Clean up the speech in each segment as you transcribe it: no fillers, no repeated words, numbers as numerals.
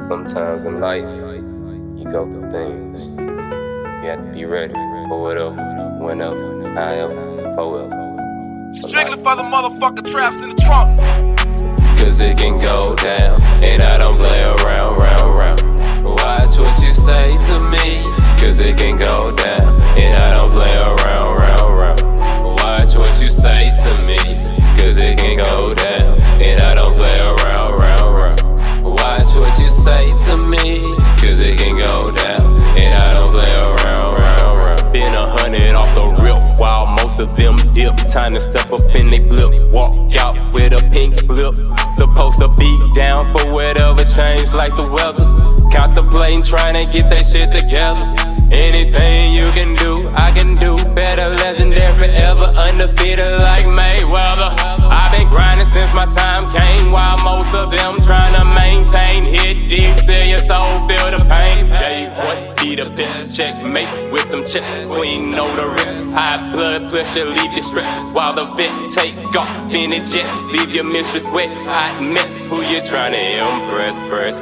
Sometimes in life, you go through things. You have to be ready for whatever, whenever, however, forever. Strictly for the motherfucking traps in the trunk. Cause it can go down, and I don't play around, round. Watch what you say to me. Cause it can go down, and I don't play around, round. Watch what you say to me. Cause it can go down, and I don't play around, round. Watch what you say to me. Cause it can go down, and I don't play around. Been 100 off the rip, while most of them dip. Time to step up in they flip. Walk out with a pink slip. Supposed to be down for whatever change like the weather. Contemplating trying to get that shit together. Anything you can do, I can do better. Legendary forever, undefeated like Mayweather. I've been grinding since my time came, while most of them trying to maintain. Hit deep till your soul feel the pain. Day one be the best, checkmate with some chest. Queen know the risk, high blood pressure leave you stressed. While the vet take off in a jet, leave your mistress wet, hot mess. Who you trying to impress, press.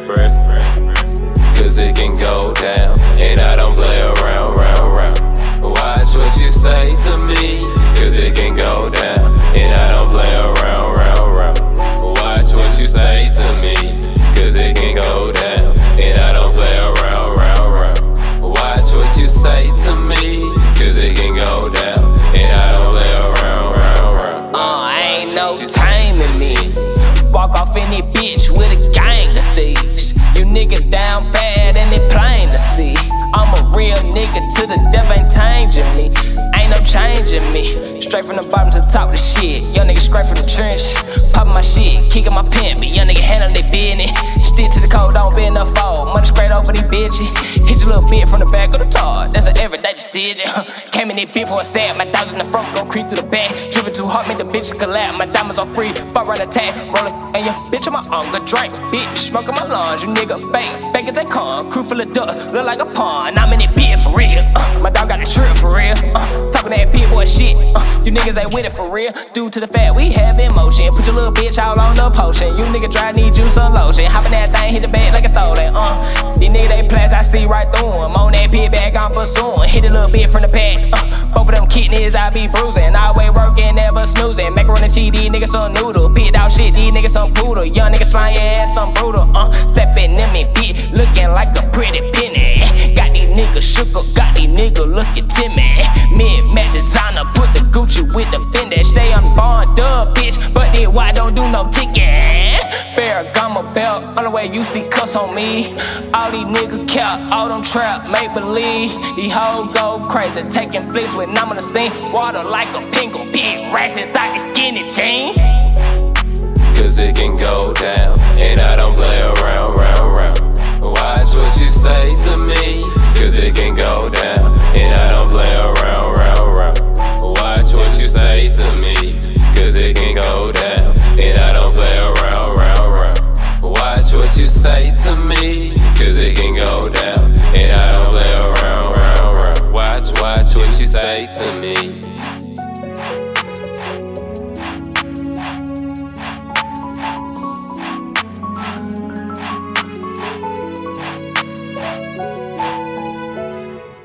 Cause it can go down, and I don't play around, round. Watch what you say to me. Cause it can go down, and I don't play around, round. Watch what you say to me. Cause it can go down, and I don't play around, round. Watch what you say to me. Cause it can go down, and I don't play around. Ain't no time in me. Walk off in this bitch with a gang of thieves. You niggas down bad and it plain to see. I'm a real nigga to the death, ain't changing me. Ain't no changing me. Straight from the bottom to the top of the shit. Young nigga straight from the trench. Poppin' my shit, kickin' my pimp. But young nigga handle their business. Stick to the code, don't be enough fold. Money straight over these bitches. Hit you a little bit from the back of the tar. That's an everyday decision. Came in this bitch for a set. My thousand in the front, gon' creep through the back. Drippin' too hard, make the bitches collapse. My diamonds are free, fuck right attack. Rollin', and your bitch on my uncle drink. Bitch, smoking my lungs, you nigga bake as they come. Crew full of dust, look like a pond. I'm in it big for real. My dog got a trip for real. Talking that big boy shit. You niggas ain't with it for real. Due to the fact we have emotion. Put your little bitch all on the potion. You nigga dry, need you some lotion. Hop in that thing, hit the bag like a stolen. These niggas they plans, I see right through them. On that pit bag, I'm pursuing. Hit a little bit from the back. Both of them kidneys, I be bruising. Always working, never snoozing. Macaroni and cheese, these niggas some noodle. Pit out shit, these niggas some poodle. Young niggas slime your ass, some brutal. Stepping in me, bitch, looking like a pretty penny. Got these niggas shook up, got these niggas looking timid. Mid-Mac designer, put the Gucci with the Fendi. Say I'm born dub, bitch, but then why don't do no ticket? Ferragamo belt, on the way you see cuss on me. All these niggas cap, all them trap, make believe. These hoes go crazy, taking flicks when I'm on the scene. Water like a pingle, big racks inside the skinny jeans. Cause it can go down, and I don't play around.